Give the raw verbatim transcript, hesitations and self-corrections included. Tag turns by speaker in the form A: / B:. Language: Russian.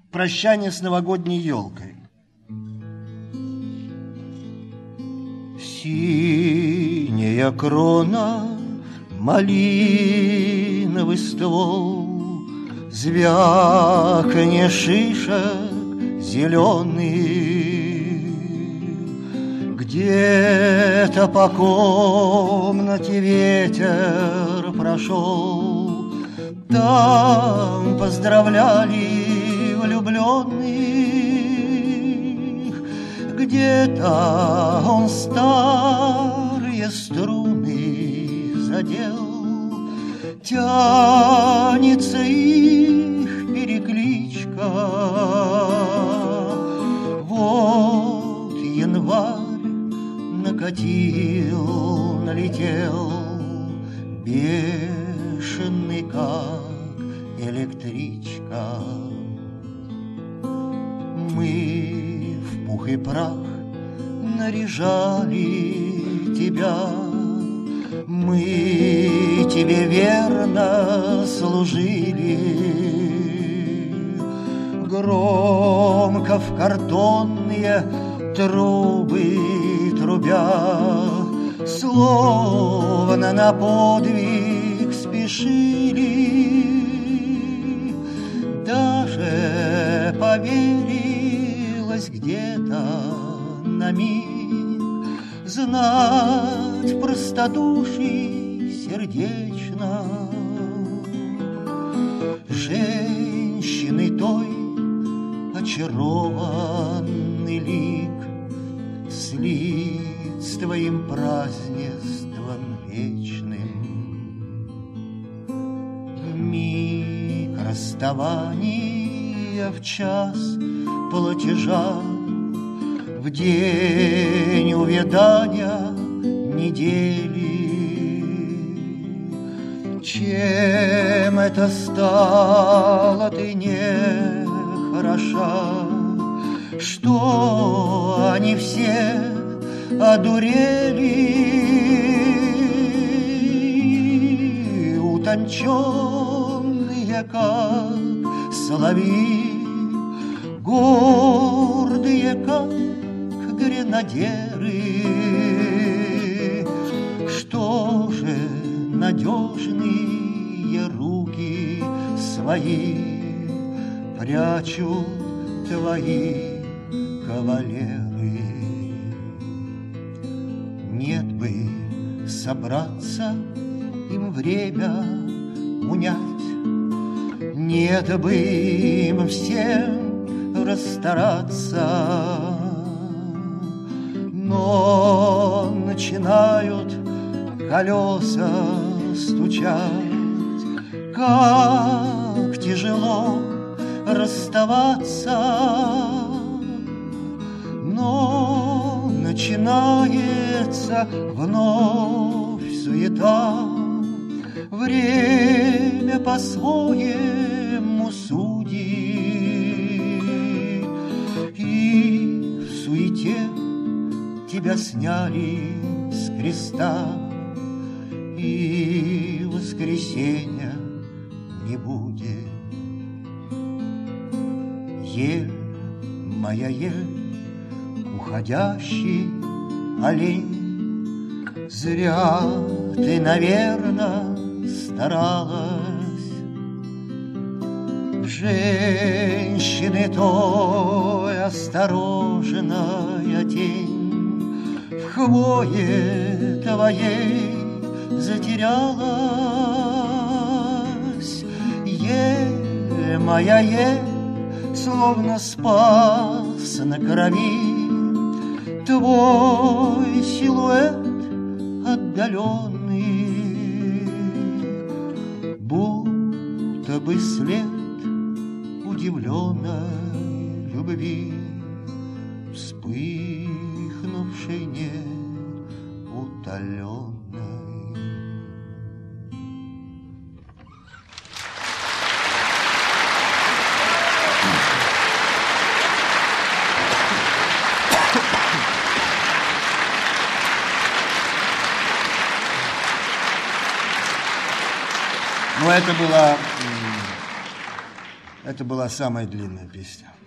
A: Прощание с новогодней елкой. Синяя крона, малиновый ствол, звяканье шишек зеленый. Где-то по комнате ветер прошел, там поздравляли влюбленных. Где-то он старые струны задел, тянется их перекличка. Вот январь накатил, налетел, бешеный, как электричка. Мы в пух и прах наряжали тебя, мы тебе верно служили. Громко в картонные трубы трубя, словно на подвиг спешили. Даже поверилось где-то на миг знать простодуший сердечно женщины той очарованный лик слит с твоим празднеством вечным. Миг расставания в час платежа, в день увядания недели. Чем это стало ты не хороша, что они все одурели, утонченные, как соловьи, гордые, как гренадеры. Что же надежные руки свои прячут твои кавалеры? Нет бы собраться им время унять, нет бы им всем расстараться, но начинают колеса стучать. Как тяжело расставаться, но начинается вновь суета. Время по-своему судит, и в суете тебя сняли с креста, и воскресенья не будет. Ель, моя ель, уходящий олень, зря ты, наверно, старалась. Женщины той осторожная тень в хвое твоей затерялась. Ель, моя ель, словно спас на крови твой силуэт отдаленный, будто бы след удивленной любви, вспыхнувшей неутоленной. Ну, это было, Это была самая длинная песня.